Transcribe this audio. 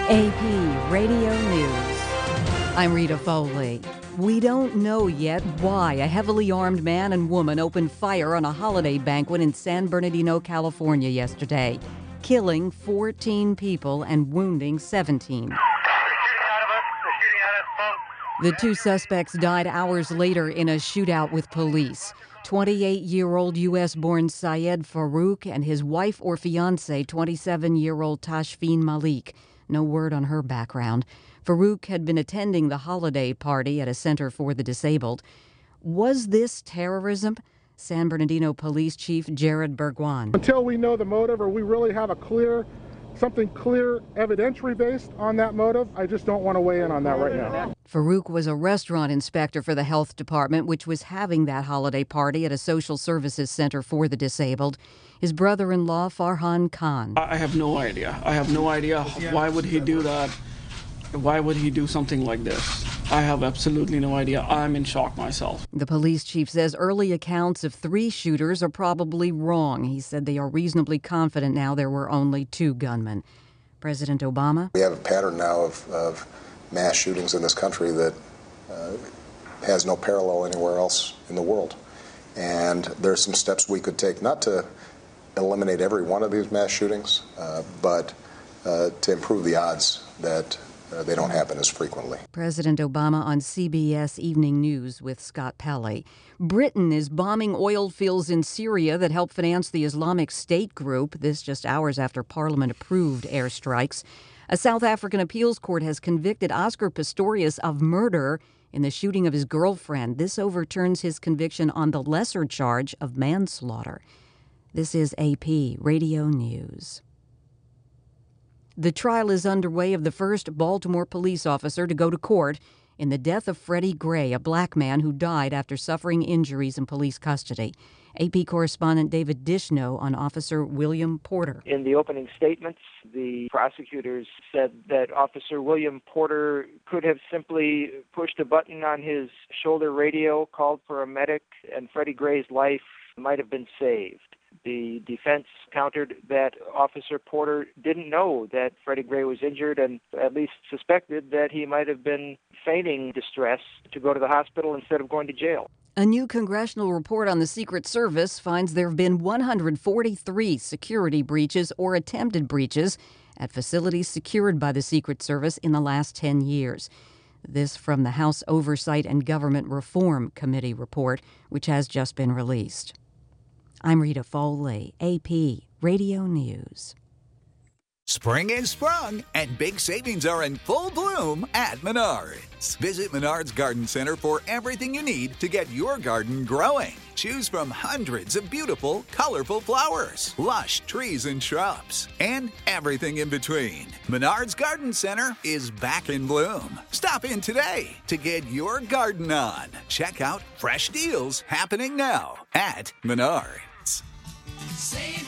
AP Radio News. I'm Rita Foley. We don't know yet why a heavily armed man and woman opened fire on a holiday banquet in San Bernardino, California yesterday, killing 14 people and wounding 17. The two suspects died hours later in a shootout with police. 28-year-old U.S.-born Syed Farouk and his wife or fiancé, 27-year-old Tashfeen Malik. No word on her background. Farouk had been attending the holiday party at a center for the disabled. Was this terrorism? San Bernardino Police Chief Jared Bergwan. Until we know the motive or we really have something clear evidentiary based on that motive, I just don't want to weigh in on that right now. Farouk was a restaurant inspector for the health department, which was having that holiday party at a social services center for the disabled. His brother-in-law, Farhan Khan. I have no idea. Why would he do that? Why would he do something like this? I have absolutely no idea. I'm in shock myself. The police chief says early accounts of 3 shooters are probably wrong. He said they are reasonably confident now there were only 2 gunmen. President Obama. We have a pattern now of mass shootings in this country that has no parallel anywhere else in the world. And there are some steps we could take, not to eliminate every one of these mass shootings, but to improve the odds that they don't happen as frequently. President Obama on CBS Evening News with Scott Pelley. Britain is bombing oil fields in Syria that help finance the Islamic State group. This just hours after Parliament approved airstrikes. A South African appeals court has convicted Oscar Pistorius of murder in the shooting of his girlfriend. This overturns his conviction on the lesser charge of manslaughter. This is AP Radio News. The trial is underway of the first Baltimore police officer to go to court in the death of Freddie Gray, a black man who died after suffering injuries in police custody. AP correspondent David Dishno on Officer William Porter. In the opening statements, the prosecutors said that Officer William Porter could have simply pushed a button on his shoulder radio, called for a medic, and Freddie Gray's life might have been saved. The defense countered that Officer Porter didn't know that Freddie Gray was injured and at least suspected that he might have been feigning distress to go to the hospital instead of going to jail. A new congressional report on the Secret Service finds there have been 143 security breaches or attempted breaches at facilities secured by the Secret Service in the last 10 years. This from the House Oversight and Government Reform Committee report, which has just been released. I'm Rita Foley, AP Radio News. Spring is sprung, and big savings are in full bloom at Menards. Visit Menards Garden Center for everything you need to get your garden growing. Choose from hundreds of beautiful, colorful flowers, lush trees and shrubs, and everything in between. Menards Garden Center is back in bloom. Stop in today to get your garden on. Check out fresh deals happening now at Menards. Save